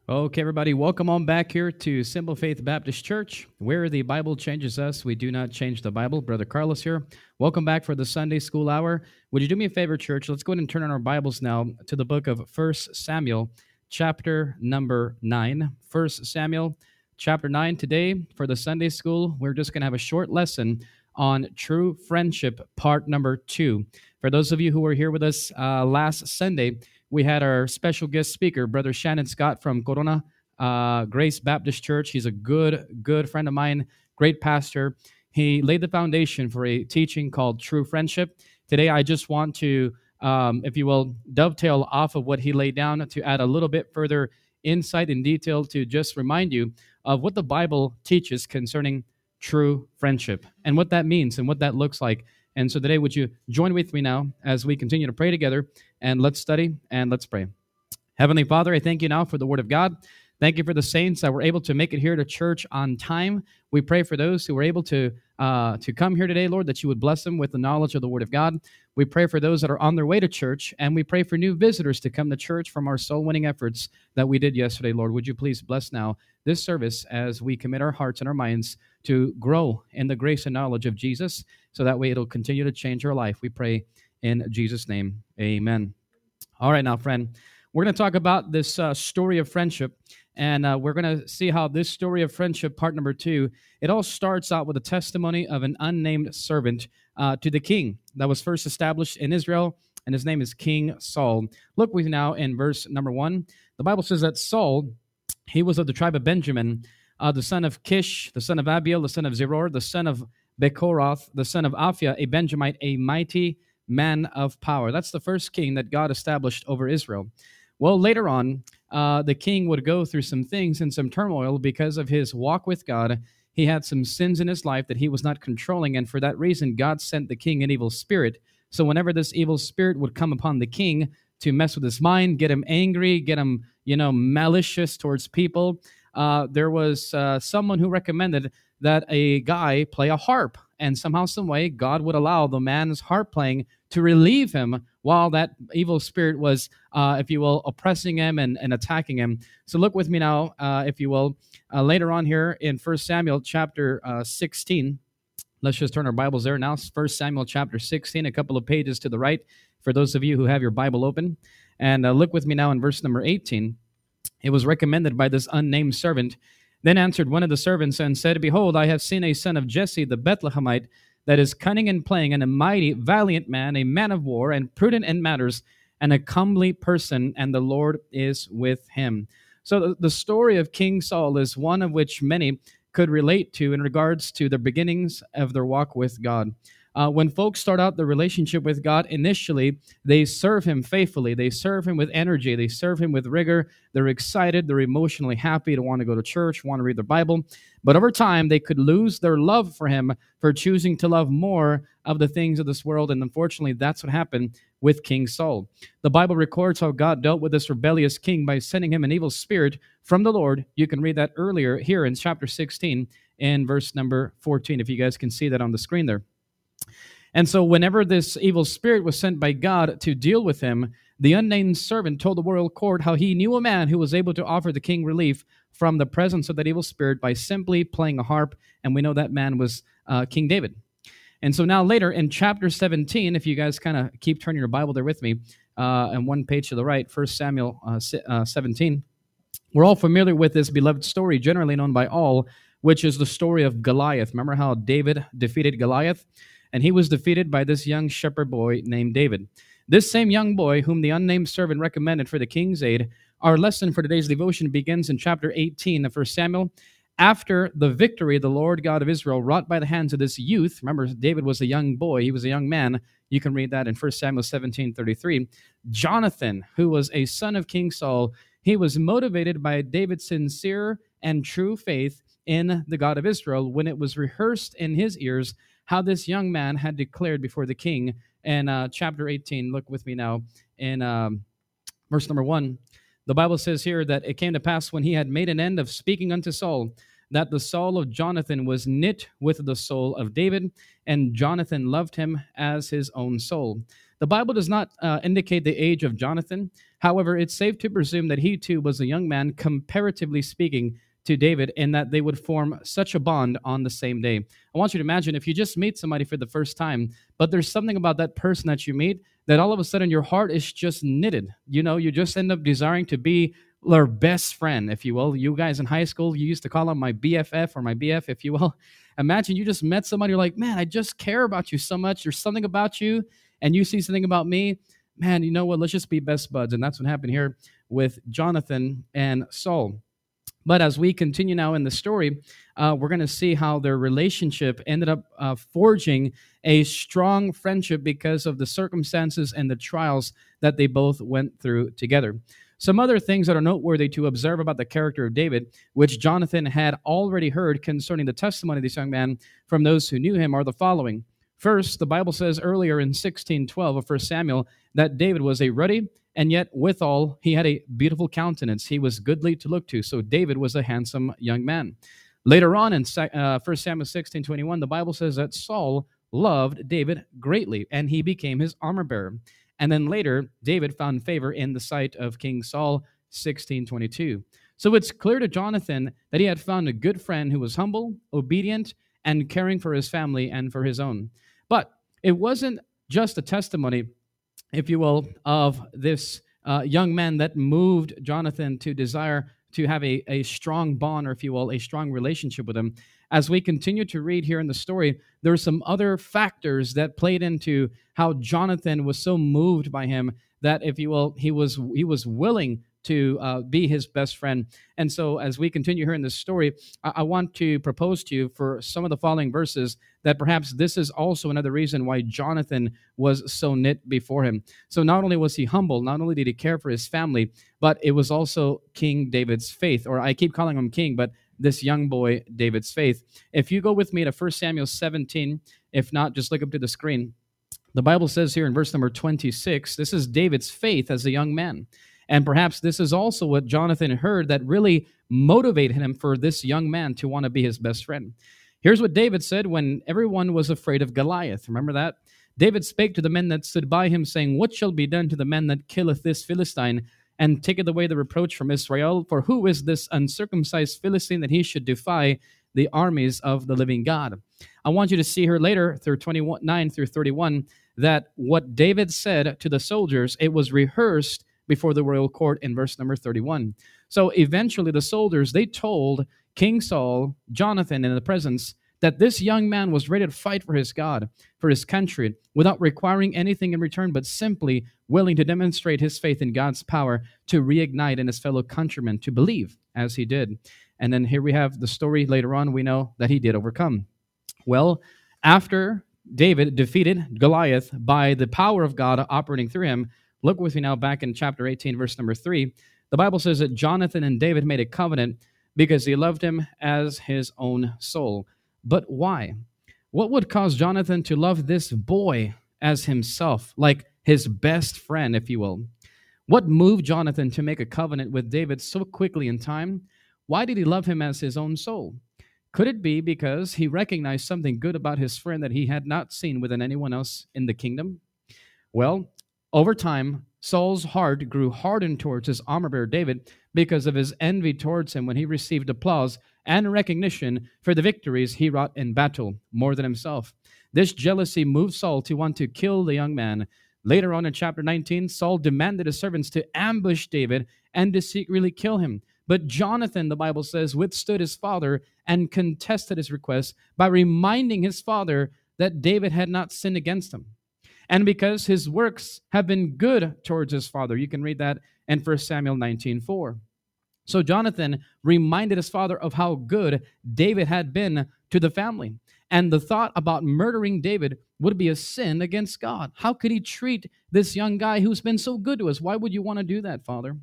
Okay, everybody, welcome on back here to Simple Faith Baptist Church, where the Bible changes us. We do not change the Bible. Brother Carlos here. Welcome back for the Sunday School Hour. Would you do me a favor, church? Let's go ahead and turn on our Bibles now to the book of First Samuel, chapter number 9. First Samuel, chapter 9. Today, for the Sunday School, we're just going to have a short lesson on true friendship, part number 2. For those of you who were here with us last Sunday, we had our special guest speaker, Brother Shannon Scott from Corona Grace Baptist Church. He's a good friend of mine, great pastor. He laid the foundation for a teaching called True Friendship. Today, I just want to, if you will, dovetail off of what he laid down to add a little bit further insight and detail to just remind you of what the Bible teaches concerning true friendship and what that means and what that looks like. And so today, would you join with me now as we continue to pray together, and let's study and let's pray. Heavenly Father, I thank you now for the Word of God. Thank you for the saints that were able to make it here to church on time. We pray for those who were able to come here today, Lord, that you would bless them with the knowledge of the Word of God. We pray for those that are on their way to church, and we pray for new visitors to come to church from our soul-winning efforts that we did yesterday, Lord. Would you please bless now this service as we commit our hearts and our minds to grow in the grace and knowledge of Jesus, so that way it'll continue to change our life. We pray in Jesus' name. Amen. All right, now, friend, we're going to talk about this story of friendship, and we're going to see how this story of friendship, part number 2, it all starts out with a testimony of an unnamed servant to the king that was first established in Israel, and his name is King Saul. Look with me now in verse number 1. The Bible says that Saul, he was of the tribe of Benjamin, the son of Kish, the son of Abiel, the son of Zeror, the son of Bechorath, the son of Aphiah, a Benjamite, a mighty man of power. That's the first king that God established over Israel. Well, later on, the king would go through some things and some turmoil because of his walk with God. He had some sins in his life that he was not controlling, and for that reason, God sent the king an evil spirit. So whenever this evil spirit would come upon the king to mess with his mind, get him angry, get him, malicious towards people, there was someone who recommended that a guy play a harp, and somehow, some way, God would allow the man's harp playing to relieve him while that evil spirit was, if you will, oppressing him and attacking him. So look with me now, if you will, later on here in First Samuel chapter 16. Let's just turn our Bibles there now. First Samuel chapter 16, a couple of pages to the right for those of you who have your Bible open. And look with me now in verse number 18. It was recommended by this unnamed servant. Then answered one of the servants and said, Behold, I have seen a son of Jesse the Bethlehemite, that is cunning in playing, and a mighty, valiant man, a man of war, and prudent in matters, and a comely person, and the Lord is with him. So the story of King Saul is one of which many could relate to in regards to the beginnings of their walk with God. When folks start out the relationship with God, initially, they serve Him faithfully. They serve Him with energy. They serve Him with rigor. They're excited. They're emotionally happy to want to go to church, want to read their Bible. But over time, they could lose their love for Him for choosing to love more of the things of this world. And unfortunately, that's what happened with King Saul. The Bible records how God dealt with this rebellious king by sending him an evil spirit from the Lord. You can read that earlier here in chapter 16 and verse number 14, if you guys can see that on the screen there. And so whenever this evil spirit was sent by God to deal with him, the unnamed servant told the royal court how he knew a man who was able to offer the king relief from the presence of that evil spirit by simply playing a harp, and we know that man was King David. And so now later in chapter 17, if you guys kind of keep turning your Bible there with me, and one page to the right, 1 Samuel 17, we're all familiar with this beloved story, generally known by all, which is the story of Goliath. Remember how David defeated Goliath? And he was defeated by this young shepherd boy named David. This same young boy, whom the unnamed servant recommended for the king's aid, our lesson for today's devotion begins in chapter 18 of 1 Samuel. After the victory the Lord God of Israel wrought by the hands of this youth, remember David was a young boy, he was a young man. You can read that in 1 Samuel 17:33. Jonathan, who was a son of King Saul, he was motivated by David's sincere and true faith in the God of Israel when it was rehearsed in his ears how this young man had declared before the king. In chapter 18, look with me now in verse number 1. The Bible says here that it came to pass when he had made an end of speaking unto Saul, that the soul of Jonathan was knit with the soul of David, and Jonathan loved him as his own soul. The Bible does not indicate the age of Jonathan. However, it's safe to presume that he too was a young man, comparatively speaking, to David, and that they would form such a bond on the same day. I want you to imagine if you just meet somebody for the first time, but there's something about that person that you meet that all of a sudden your heart is just knitted. You know, you just end up desiring to be their best friend, if you will. You guys in high school, you used to call him my BFF or my BF, if you will. Imagine you just met somebody, you're like, man, I just care about you so much. There's something about you, and you see something about me. Man, you know what? Let's just be best buds. And that's what happened here with Jonathan and Saul. But as we continue now in the story, we're going to see how their relationship ended up forging a strong friendship because of the circumstances and the trials that they both went through together. Some other things that are noteworthy to observe about the character of David, which Jonathan had already heard concerning the testimony of this young man from those who knew him, are the following. First, the Bible says earlier in 16:12 of 1 Samuel that David was a ruddy, and yet withal he had a beautiful countenance. He was goodly to look to. So David was a handsome young man. Later on in 1 Samuel 16:21, the Bible says that Saul loved David greatly, and he became his armor bearer. And then later, David found favor in the sight of King Saul, 16:22. So it's clear to Jonathan that he had found a good friend who was humble, obedient, and caring for his family and for his own. But it wasn't just a testimony, if you will, of this young man that moved Jonathan to desire to have a strong bond, or if you will, a strong relationship with him. As we continue to read here in the story, there are some other factors that played into how Jonathan was so moved by him that, if you will, he was willing to be his best friend. And so as we continue here in this story, I want to propose to you for some of the following verses that perhaps this is also another reason why Jonathan was so knit before him. So not only was he humble, not only did he care for his family, but it was also King David's faith, or I keep calling him king, but this young boy, David's faith. If you go with me to 1 Samuel 17, if not, just look up to the screen. The Bible says here in verse number 26, this is David's faith as a young man. And perhaps this is also what Jonathan heard that really motivated him for this young man to want to be his best friend. Here's what David said when everyone was afraid of Goliath. Remember that? David spake to the men that stood by him, saying, What shall be done to the man that killeth this Philistine, and taketh away the reproach from Israel? For who is this uncircumcised Philistine that he should defy the armies of the living God? I want you to see here later, through 29 through 31, that what David said to the soldiers, it was rehearsed before the royal court in verse number 31. So eventually the soldiers, they told King Saul, Jonathan in the presence, that this young man was ready to fight for his God, for his country, without requiring anything in return, but simply willing to demonstrate his faith in God's power to reignite in his fellow countrymen to believe as he did. And then here we have the story later on, we know that he did overcome. Well, after David defeated Goliath by the power of God operating through him, look with me now back in chapter 18, verse number 3. The Bible says that Jonathan and David made a covenant because he loved him as his own soul. But why? What would cause Jonathan to love this boy as himself, like his best friend, if you will? What moved Jonathan to make a covenant with David so quickly in time? Why did he love him as his own soul? Could it be because he recognized something good about his friend that he had not seen within anyone else in the kingdom? Well, over time, Saul's heart grew hardened towards his armor bearer David because of his envy towards him when he received applause and recognition for the victories he wrought in battle more than himself. This jealousy moved Saul to want to kill the young man. Later on in chapter 19, Saul demanded his servants to ambush David and to secretly kill him. But Jonathan, the Bible says, withstood his father and contested his request by reminding his father that David had not sinned against him. And because his works have been good towards his father. You can read that in 1 Samuel 19:4. So Jonathan reminded his father of how good David had been to the family. And the thought about murdering David would be a sin against God. How could he treat this young guy who's been so good to us? Why would you want to do that, Father?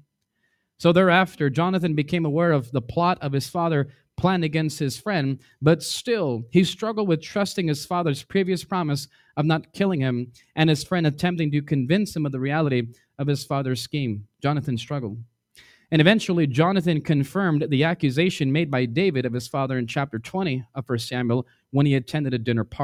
So thereafter, Jonathan became aware of the plot of his father planned against his friend, but still, he struggled with trusting his father's previous promise of not killing him and his friend attempting to convince him of the reality of his father's scheme. Jonathan struggled. And eventually, Jonathan confirmed the accusation made by David of his father in chapter 20 of 1 Samuel when he attended a dinner party.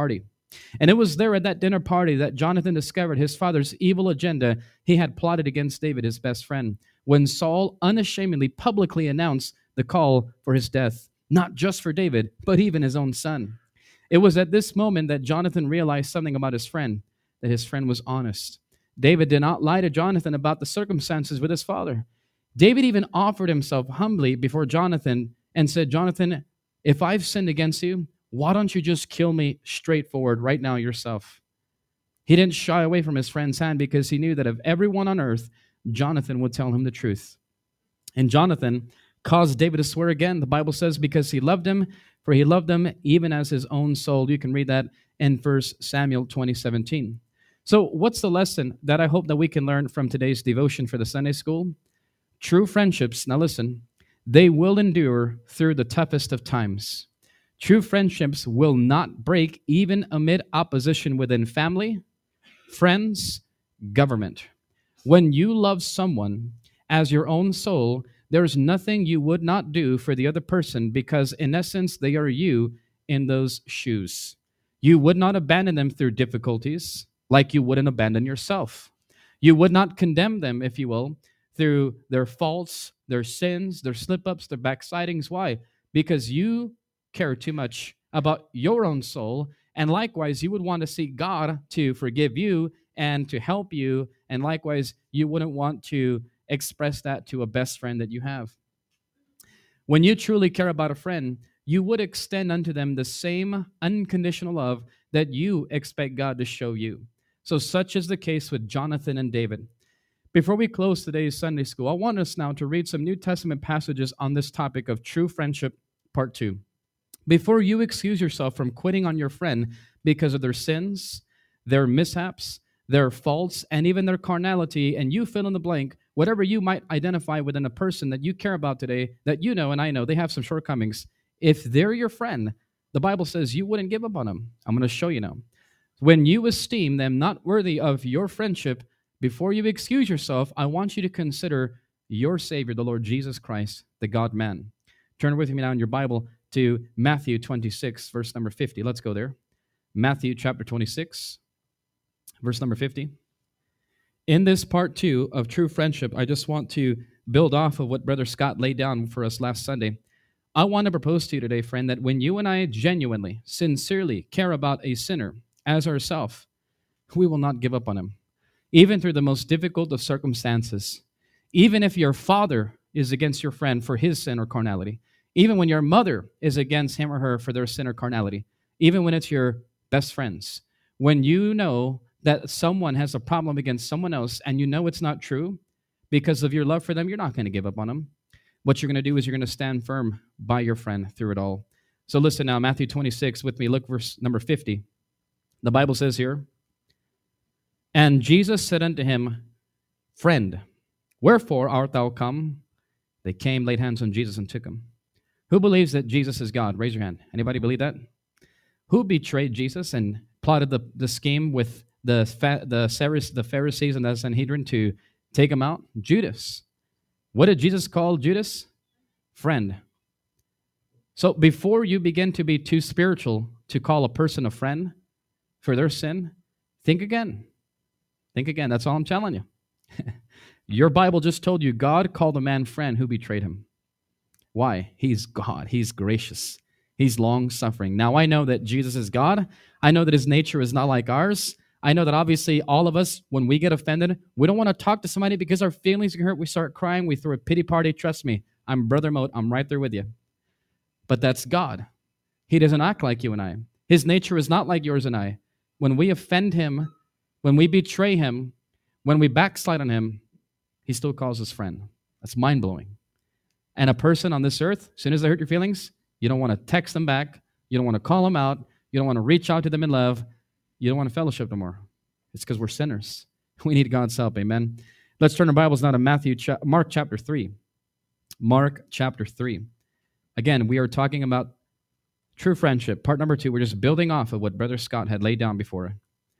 And it was there at that dinner party that Jonathan discovered his father's evil agenda he had plotted against David, his best friend, when Saul unashamedly publicly announced the call for his death, not just for David, but even his own son. It was at this moment that Jonathan realized something about his friend, that his friend was honest. David did not lie to Jonathan about the circumstances with his father. David even offered himself humbly before Jonathan and said, Jonathan, if I've sinned against you, why don't you just kill me straightforward right now yourself? He didn't shy away from his friend's hand because he knew that of everyone on earth, Jonathan would tell him the truth. And Jonathan caused David to swear again. The Bible says because he loved him, for he loved him even as his own soul. You can read that in 1 Samuel 20:17. So what's the lesson that I hope that we can learn from today's devotion for the Sunday school? True friendships, now listen, they will endure through the toughest of times. True friendships will not break even amid opposition within family, friends, government. When you love someone as your own soul, there's nothing you would not do for the other person because, in essence, they are you in those shoes. You would not abandon them through difficulties like you wouldn't abandon yourself. You would not condemn them, if you will, through their faults, their sins, their slip ups, their backslidings. Why? Because you care too much about your own soul. And likewise, you would want to see God to forgive you and to help you. And likewise, you wouldn't want to express that to a best friend that you have. When you truly care about a friend, you would extend unto them the same unconditional love that you expect God to show you. So such is the case with Jonathan and David. Before we close today's Sunday school, I want us now to read some New Testament passages on this topic of true friendship, part 2. Before you excuse yourself from quitting on your friend because of their sins, their mishaps, their faults, and even their carnality, and you fill in the blank, whatever you might identify within a person that you care about today, that you know and I know they have some shortcomings. If they're your friend, the Bible says you wouldn't give up on them. I'm going to show you now. When you esteem them not worthy of your friendship, before you excuse yourself, I want you to consider your Savior, the Lord Jesus Christ, the God-man. Turn with me now in your Bible to Matthew 26, verse number 50. Let's go there. Matthew chapter 26, verse number 50. In this part 2 of true friendship, I just want to build off of what Brother Scott laid down for us last Sunday. I want to propose to you today, friend, that when you and I genuinely, sincerely care about a sinner as ourselves, we will not give up on him, even through the most difficult of circumstances. Even if your father is against your friend for his sin or carnality, even when your mother is against him or her for their sin or carnality, even when it's your best friends, when you know that someone has a problem against someone else and you know it's not true, because of your love for them, you're not going to give up on them. What you're going to do is you're going to stand firm by your friend through it all. So listen now, Matthew 26 with me, look verse number 50. The Bible says here, and Jesus said unto him, Friend, wherefore art thou come? They came, laid hands on Jesus, and took him. Who believes that Jesus is God? Raise your hand. Anybody believe that? Who betrayed Jesus and plotted the scheme with the Pharisees and the Sanhedrin to take him out? Judas. What did Jesus call Judas? Friend. So before you begin to be too spiritual to call a person a friend for their sin, think again. Think again. That's all I'm telling you. Your Bible just told you God called a man friend who betrayed him. Why? He's God. He's gracious. He's long-suffering. Now, I know that Jesus is God. I know that his nature is not like ours. I know that obviously all of us, when we get offended, we don't want to talk to somebody because our feelings get hurt. We start crying. We throw a pity party. Trust me, I'm brother mode. I'm right there with you. But that's God. He doesn't act like you and I. His nature is not like yours and I. When we offend him, when we betray him, when we backslide on him, he still calls us friend. That's mind-blowing. And a person on this earth, as soon as they hurt your feelings, you don't want to text them back. You don't want to call them out. You don't want to reach out to them in love. You don't want to fellowship no more. It's because we're sinners. We need God's help. Amen. Let's turn our Bibles now to Mark chapter 3. Mark chapter 3. Again, we are talking about true friendship. Part number 2, we're just building off of what Brother Scott had laid down before.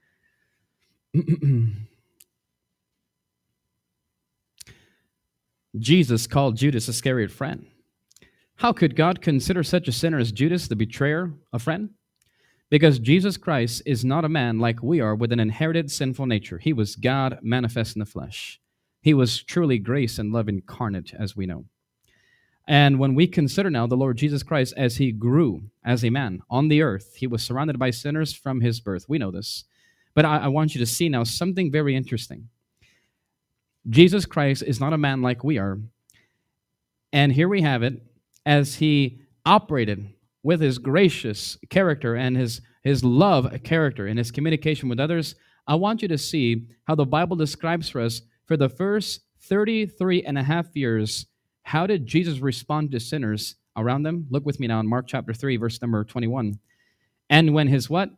Jesus called Judas Iscariot friend. How could God consider such a sinner as Judas, the betrayer, a friend? Because Jesus Christ is not a man like we are with an inherited sinful nature. He was God manifest in the flesh. He was truly grace and love incarnate, as we know. And when we consider now the Lord Jesus Christ as he grew as a man on the earth, he was surrounded by sinners from his birth. We know this. But I want you to see now something very interesting. Jesus Christ is not a man like we are. And here we have it, as he operated with his gracious character and his love character and his communication with others. I want you to see how the Bible describes for us for the first 33 and a half years, how did Jesus respond to sinners around them? Look with me now in Mark chapter 3, verse number 21. And when his what?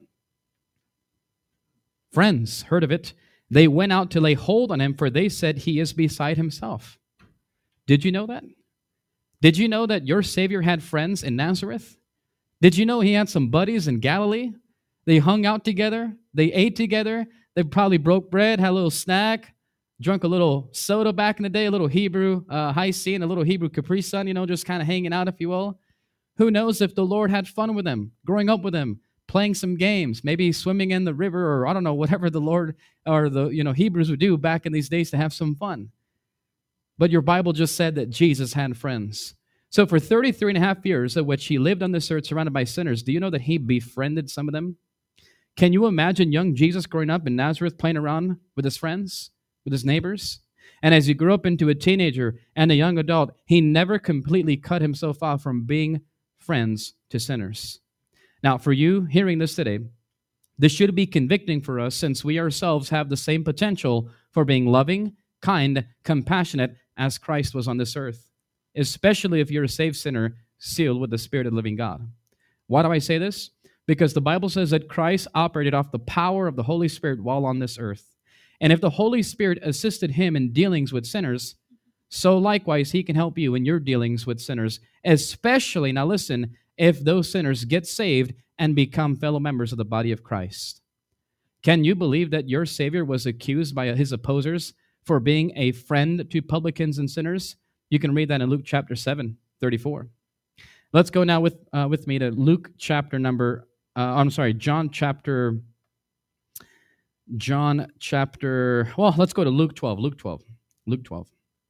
Friends heard of it, they went out to lay hold on him, for they said he is beside himself. Did you know that? Did you know that your Savior had friends in Nazareth? Did you know he had some buddies in Galilee? They hung out together. They ate together. They probably broke bread, had a little snack, drunk a little soda back in the day, a little Hebrew High C and a little Hebrew Capri Sun, just kind of hanging out, if you will. Who knows if the Lord had fun with them, growing up with them, playing some games, maybe swimming in the river, or I don't know, whatever the Lord or the Hebrews would do back in these days to have some fun. But your Bible just said that Jesus had friends. So for 33 and a half years of which he lived on this earth surrounded by sinners, do you know that he befriended some of them? Can you imagine young Jesus growing up in Nazareth playing around with his friends, with his neighbors? And as he grew up into a teenager and a young adult, he never completely cut himself off from being friends to sinners. Now, for you hearing this today, this should be convicting for us, since we ourselves have the same potential for being loving, kind, compassionate as Christ was on this earth, especially if you're a saved sinner sealed with the Spirit of the living God. Why do I say this? Because the Bible says that Christ operated off the power of the Holy Spirit while on this earth. And if the Holy Spirit assisted him in dealings with sinners, so likewise he can help you in your dealings with sinners, especially, now listen, if those sinners get saved and become fellow members of the body of Christ. Can you believe that your Savior was accused by his opposers for being a friend to publicans and sinners? You can read that in Luke chapter 7, 34. Let's go now with me to Luke chapter number, John chapter, let's go to Luke 12, Luke 12.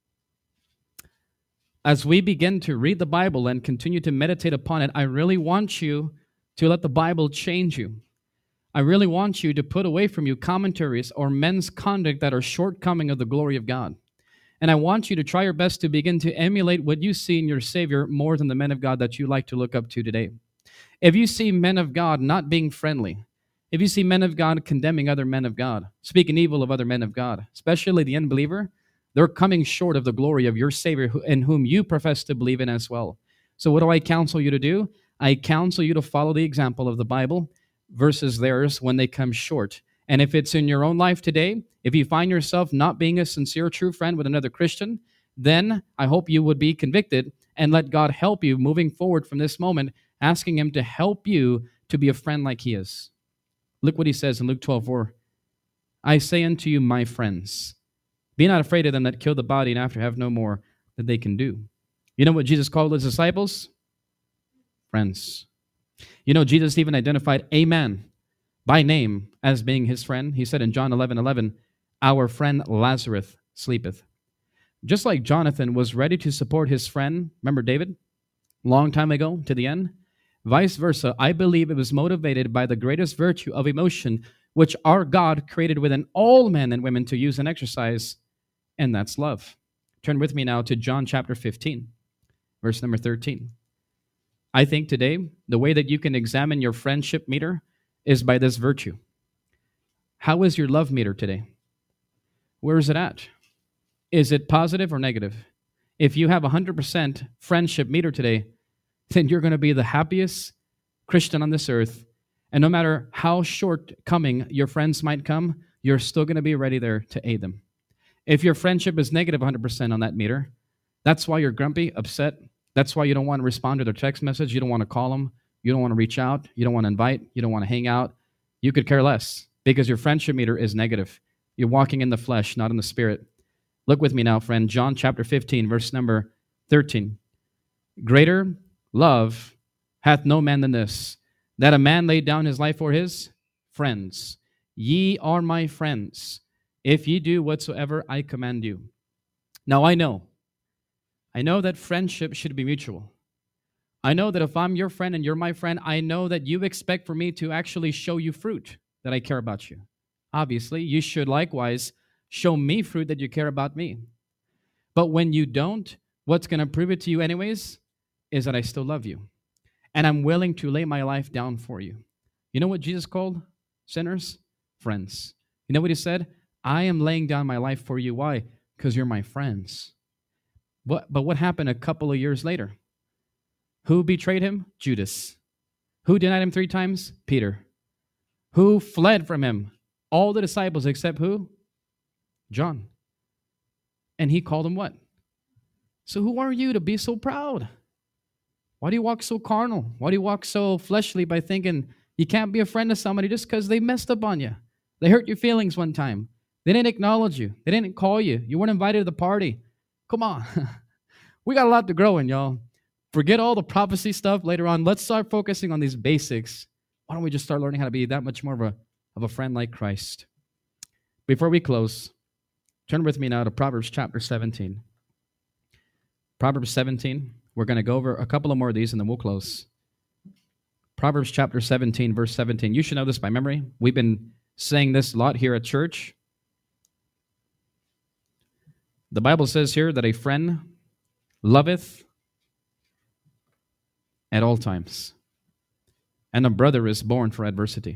As we begin to read the Bible and continue to meditate upon it, I really want you to let the Bible change you. I really want you to put away from you commentaries or men's conduct that are shortcoming of the glory of God. And I want you to try your best to begin to emulate what you see in your Savior more than the men of God that you like to look up to today. If you see men of God not being friendly, if you see men of God condemning other men of God, speaking evil of other men of God, especially the unbeliever, they're coming short of the glory of your Savior in whom you profess to believe in as well. So what do I counsel you to do? I counsel you to follow the example of the Bible versus theirs when they come short. And if it's in your own life today, if you find yourself not being a sincere, true friend with another Christian, then I hope you would be convicted and let God help you moving forward from this moment, asking him to help you to be a friend like he is. Look what he says in Luke 12:4. I say unto you, my friends, be not afraid of them that kill the body and after have no more that they can do. You know what Jesus called his disciples? Friends. You know, Jesus even identified a man by name as being his friend. He said in John 11:11, our friend Lazarus sleepeth. Just like Jonathan was ready to support his friend, remember David, long time ago to the end? Vice versa, I believe it was motivated by the greatest virtue of emotion which our God created within all men and women to use and exercise, and that's love. Turn with me now to John chapter 15, verse number 13. I think today, the way that you can examine your friendship meter is by this virtue. How is your love meter today? Where is it at? Is it positive or negative? If you have 100% friendship meter today, then you're going to be the happiest Christian on this earth. And no matter how shortcoming your friends might come, you're still going to be ready there to aid them. If your friendship is negative 100% on that meter, that's why you're grumpy, upset. That's why you don't want to respond to their text message. You don't want to call them. You don't want to reach out. You don't want to invite. You don't want to hang out. You could care less because your friendship meter is negative. You're walking in the flesh, not in the spirit. Look with me now, friend. John chapter 15, verse number 13. Greater love hath no man than this, that a man laid down his life for his friends. Ye are my friends, if ye do whatsoever I command you. Now I know that friendship should be mutual. I know that if I'm your friend and you're my friend, I know that you expect for me to actually show you fruit that I care about you. Obviously, you should likewise show me fruit that you care about me. But when you don't, what's going to prove it to you, anyways, is that I still love you. And I'm willing to lay my life down for you. You know what Jesus called sinners? Friends. You know what he said? I am laying down my life for you. Why? Because you're my friends. But what happened a couple of years later? Who betrayed him? Judas. Who denied him 3 times? Peter. Who fled from him? All the disciples except who? John. And he called him what? So who are you to be so proud? Why do you walk so carnal? Why do you walk so fleshly by thinking you can't be a friend to somebody just because they messed up on you? They hurt your feelings one time. They didn't acknowledge you. They didn't call you. You weren't invited to the party. Come on. We got a lot to grow in, y'all. Forget all the prophecy stuff later on. Let's start focusing on these basics. Why don't we just start learning how to be that much more of a friend like Christ? Before we close, turn with me now to Proverbs chapter 17. Proverbs 17. We're going to go over a couple of more of these and then we'll close. Proverbs chapter 17, verse 17. You should know this by memory. We've been saying this a lot here at church. The Bible says here that a friend loveth at all times, and a brother is born for adversity.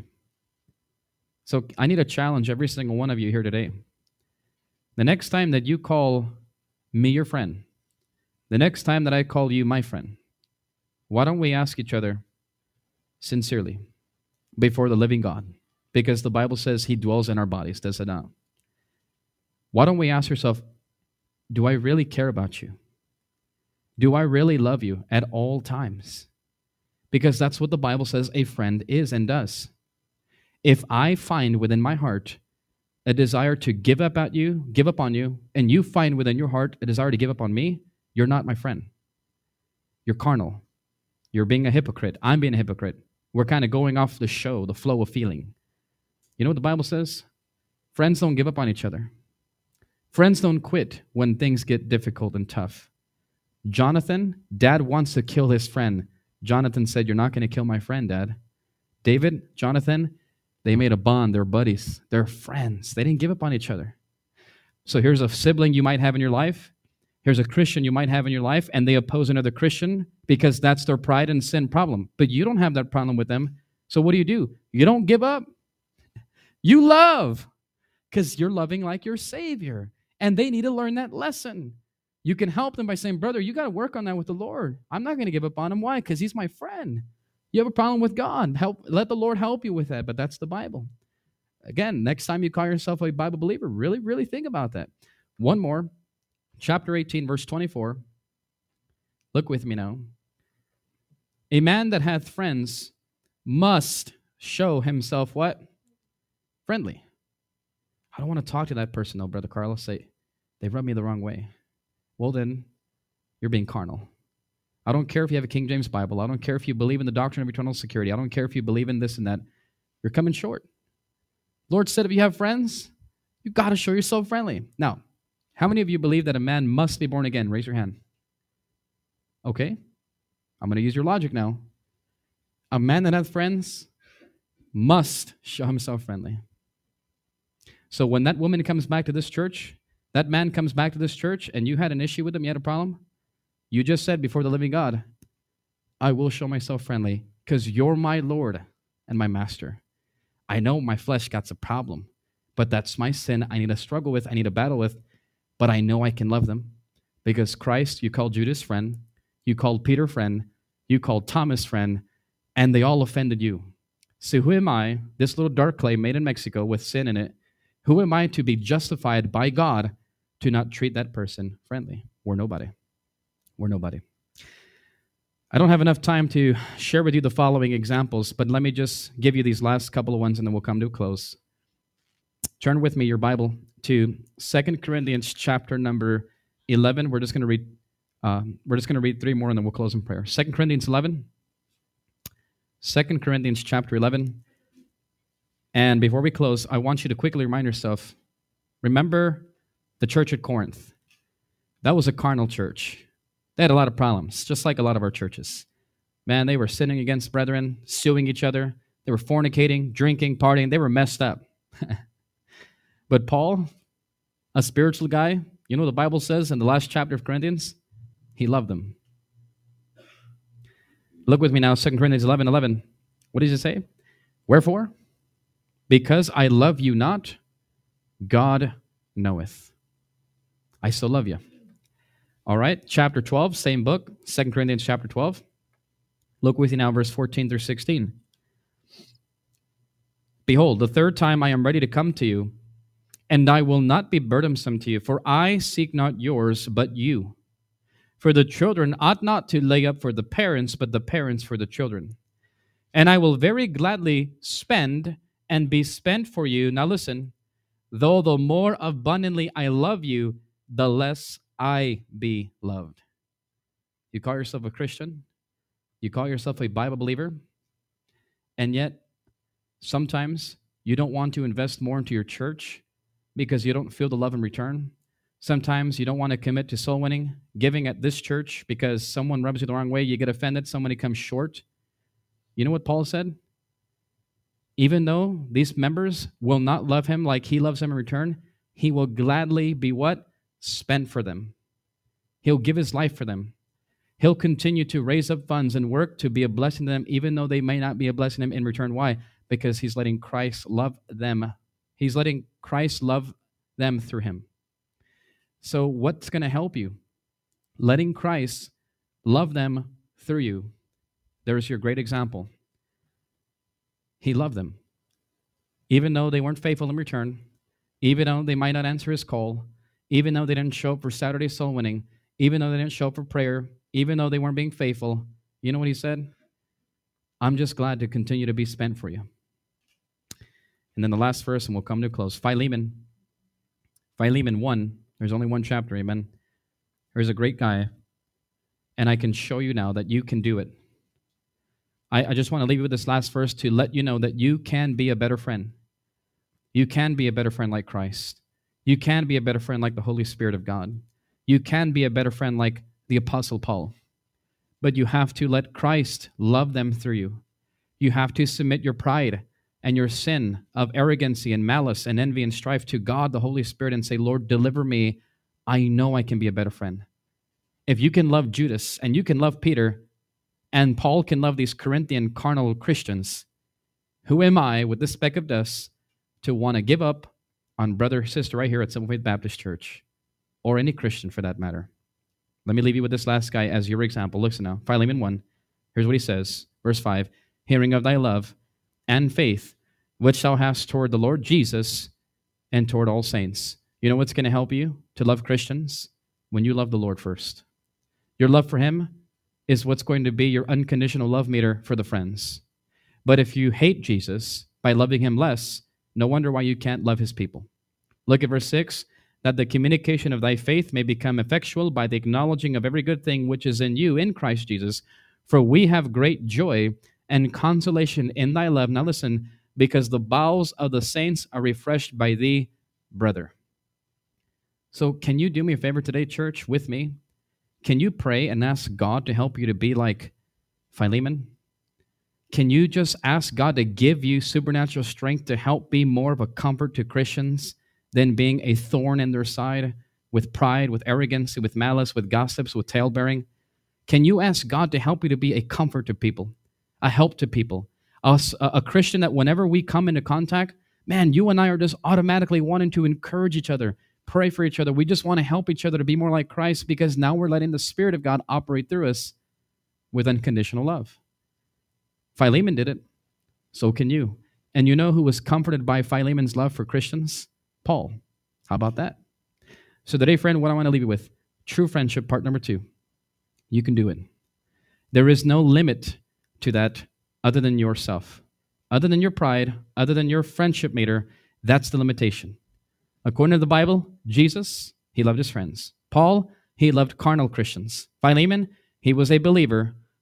So I need to challenge every single one of you here today. The next time that you call me your friend, the next time that I call you my friend, why don't we ask each other sincerely before the living God? Because the Bible says he dwells in our bodies, does it not? Why don't we ask ourselves, do I really care about you? Do I really love you at all times? Because that's what the Bible says a friend is and does. If I find within my heart a desire to give up on you, and you find within your heart a desire to give up on me, you're not my friend. You're carnal. You're being a hypocrite. I'm being a hypocrite. We're kind of going off the show, the flow of feeling. You know what the Bible says? Friends don't give up on each other. Friends don't quit when things get difficult and tough. Jonathan, dad wants to kill his friend. Jonathan said, you're not going to kill my friend, Dad. David, Jonathan, they made a bond. They're buddies. They're friends. They didn't give up on each other. So here's a sibling you might have in your life. Here's a Christian you might have in your life, and they oppose another Christian because that's their pride and sin problem. But you don't have that problem with them. So what do? You don't give up. You love because you're loving like your Savior. And they need to learn that lesson. You can help them by saying, brother, you got to work on that with the Lord. I'm not going to give up on him. Why? Because he's my friend. You have a problem with God. Let the Lord help you with that, but that's the Bible. Again, next time you call yourself a Bible believer, really, really think about that. One more, chapter 18, verse 24. Look with me now. A man that hath friends must show himself what? Friendly. I don't want to talk to that person, though, Brother Carlos. They rub me the wrong way. Well, then, you're being carnal. I don't care if you have a King James Bible. I don't care if you believe in the doctrine of eternal security. I don't care if you believe in this and that. You're coming short. Lord said if you have friends, you've got to show yourself friendly. Now, how many of you believe that a man must be born again? Raise your hand. Okay. I'm going to use your logic now. A man that has friends must show himself friendly. So when that woman comes back to this church, that man comes back to this church, and you had an issue with him, you had a problem, you just said before the living God, I will show myself friendly because you're my Lord and my master. I know my flesh got a problem, but that's my sin I need to struggle with, I need to battle with, but I know I can love them because Christ, you called Judas friend, you called Peter friend, you called Thomas friend, and they all offended you. So who am I, this little dark clay made in Mexico with sin in it, who am I to be justified by God to not treat that person friendly? We're nobody. We're nobody. I don't have enough time to share with you the following examples, but let me just give you these last couple of ones and then we'll come to a close. Turn with me your Bible to 2 Corinthians chapter number 11. We're just going to read 3 more and then we'll close in prayer. 2 Corinthians 11. 2 Corinthians chapter 11. And before we close, I want you to quickly remind yourself, remember the church at Corinth. That was a carnal church. They had a lot of problems, just like a lot of our churches. Man, they were sinning against brethren, suing each other. They were fornicating, drinking, partying. They were messed up. But Paul, a spiritual guy, you know what the Bible says in the last chapter of Corinthians? He loved them. Look with me now, 2 Corinthians 11:11. What does it say? Wherefore? Because I love you not, God knoweth. I still love you. All right, chapter 12, same book, 2 Corinthians chapter 12. Look with you now, verse 14 through 16. Behold, the third time I am ready to come to you, and I will not be burdensome to you, for I seek not yours, but you. For the children ought not to lay up for the parents, but the parents for the children. And I will very gladly spend and be spent for you. Now listen, though the more abundantly I love you, the less I be loved. You call yourself a Christian? You call yourself a Bible believer? And yet, sometimes you don't want to invest more into your church because you don't feel the love in return. Sometimes you don't want to commit to soul winning, giving at this church because someone rubs you the wrong way, you get offended, somebody comes short. You know what Paul said? Even though these members will not love him like he loves them in return, he will gladly be what? Spent for them. He'll give his life for them. He'll continue to raise up funds and work to be a blessing to them, even though they may not be a blessing to him in return. Why? Because he's letting Christ love them. He's letting Christ love them through him. So what's going to help you? Letting Christ love them through you. There's your great example. He loved them. Even though they weren't faithful in return, even though they might not answer his call, even though they didn't show up for Saturday soul winning, even though they didn't show up for prayer, even though they weren't being faithful, you know what he said? I'm just glad to continue to be spent for you. And then the last verse, and we'll come to a close. Philemon 1, there's only one chapter, amen. There's a great guy, and I can show you now that you can do it. I just want to leave you with this last verse to let you know that you can be a better friend. You can be a better friend like Christ. You can be a better friend like the Holy Spirit of God. You can be a better friend like the Apostle Paul. But you have to let Christ love them through you. You have to submit your pride and your sin of arrogancy and malice and envy and strife to God, the Holy Spirit, and say, Lord, deliver me. I know I can be a better friend. If you can love Judas and you can love Peter, and Paul can love these Corinthian carnal Christians, who am I with this speck of dust to want to give up on brother or sister right here at Simple Faith Baptist Church, or any Christian for that matter? Let me leave you with this last guy as your example. Listen now, Philemon 1. Here's what he says, verse 5. Hearing of thy love and faith, which thou hast toward the Lord Jesus and toward all saints. You know what's going to help you to love Christians? When you love the Lord first. Your love for him is what's going to be your unconditional love meter for the friends. But if you hate Jesus by loving him less, no wonder why you can't love his people. Look at verse 6. That the communication of thy faith may become effectual by the acknowledging of every good thing which is in you in Christ Jesus. For we have great joy and consolation in thy love. Now listen, because the bowels of the saints are refreshed by thee, brother. So can you do me a favor today, church, with me? Can you pray and ask God to help you to be like Philemon? Can you just ask God to give you supernatural strength to help be more of a comfort to Christians than being a thorn in their side with pride, with arrogance, with malice, with gossips, with tale-bearing? Can you ask God to help you to be a comfort to people, a help to people, a Christian that whenever we come into contact, man, you and I are just automatically wanting to encourage each other, pray for each other. We just want to help each other to be more like Christ because now we're letting the Spirit of God operate through us with unconditional love. Philemon did it. So can you. And you know who was comforted by Philemon's love for Christians? Paul. How about that? So today, friend, what I want to leave you with, true friendship, part number 2. You can do it. There is no limit to that other than yourself. Other than your pride, other than your friendship meter, that's the limitation. According to the Bible, Jesus, he loved his friends. Paul, he loved carnal Christians. Philemon, he was a believer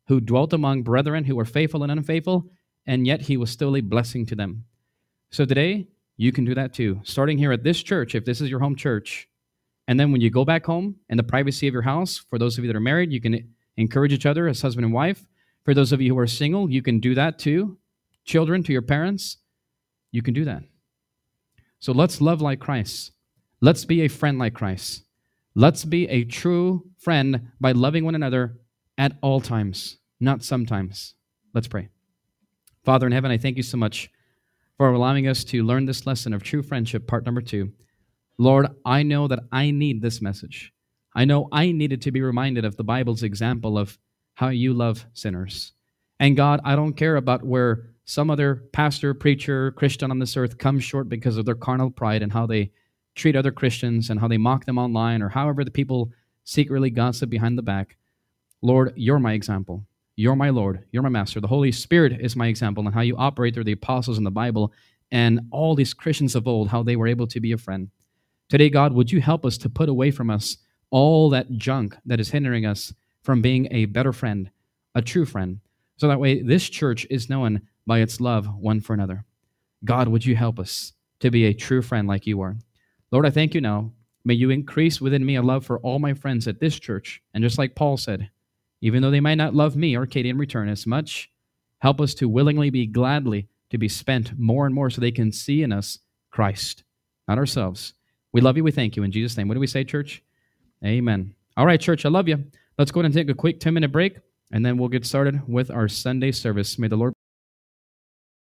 who dwelt among brethren who were faithful and unfaithful, and yet he was still a blessing to them. So today, you can do that too. Starting here at this church, if this is your home church, and then when you go back home in the privacy of your house, for those of you that are married, you can encourage each other as husband and wife. For those of you who are single, you can do that too. Children, to your parents, you can do that. So let's love like Christ. Let's be a friend like Christ. Let's be a true friend by loving one another at all times, not sometimes. Let's pray. Father in heaven, I thank you so much for allowing us to learn this lesson of true friendship, part number 2. Lord, I know that I need this message. I know I needed to be reminded of the Bible's example of how you love sinners. And God, I don't care about where some other pastor, preacher, Christian on this earth comes short because of their carnal pride and how they treat other Christians and how they mock them online or however the people secretly gossip behind the back. Lord, you're my example. You're my Lord. You're my Master. The Holy Spirit is my example and how you operate through the apostles in the Bible and all these Christians of old, how they were able to be a friend. Today, God, would you help us to put away from us all that junk that is hindering us from being a better friend, a true friend, so that way this church is known by its love one for another. God, would you help us to be a true friend like you are? Lord, I thank you now. May you increase within me a love for all my friends at this church. And just like Paul said, even though they might not love me or Katie in return as much, help us to willingly be gladly to be spent more and more so they can see in us Christ, not ourselves. We love you. We thank you. In Jesus' name. What do we say, church? Amen. All right, church, I love you. Let's go ahead and take a quick 10-minute break, and then we'll get started with our Sunday service. May the Lord